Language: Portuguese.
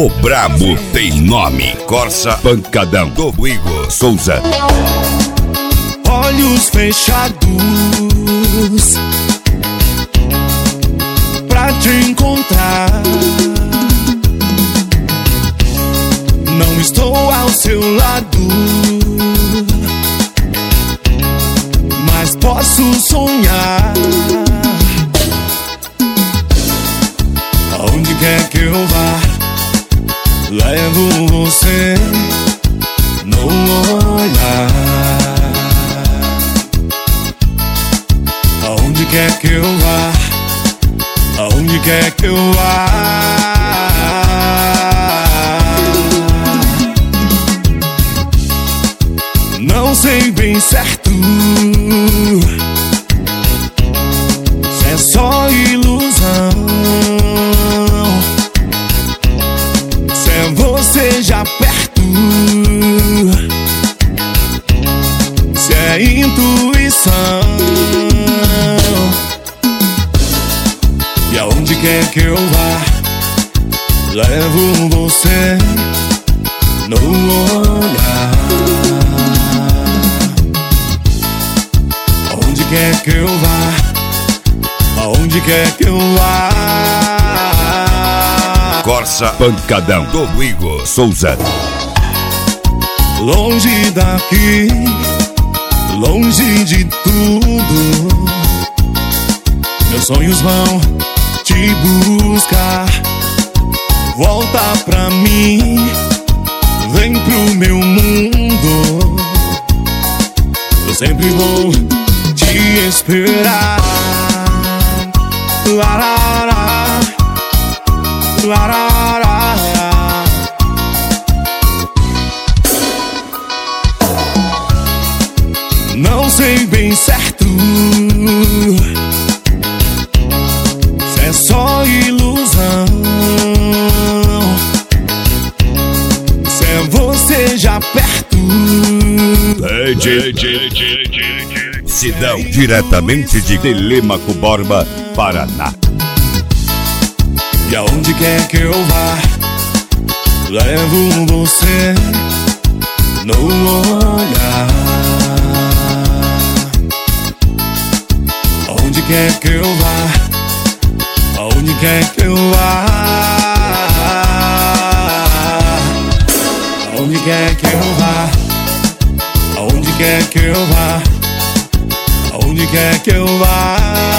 O brabo tem nome. Corsa Pancadão do Igor Souza. Olhos fechados pra te encontrar. Não estou ao seu lado, mas posso sonhar. Aonde quer que eu vá, levo você no olhar. Aonde quer que eu vá, aonde quer que eu vá. Não sei bem certo se é só ilusão, se é você já perto, se é intuição. E aonde quer que eu vá, levo você no olhar. Aonde quer que eu vá, aonde quer que eu vá. Corsa Pancadão do Igor Souza. Longe daqui, longe de tudo, meus sonhos vão te buscar. Volta pra mim, vem pro meu mundo. Eu sempre vou te esperar. Larará, larará. Não sei bem certo se é só ilusão, se é você já perto. Sidão, diretamente de Telêmaco Borba, Paraná. E aonde quer que eu vá, levo você no olhar. Aonde quer que eu vá, aonde quer que eu vá. Aonde quer que eu vá, aonde quer que eu vá, aonde quer que eu vá.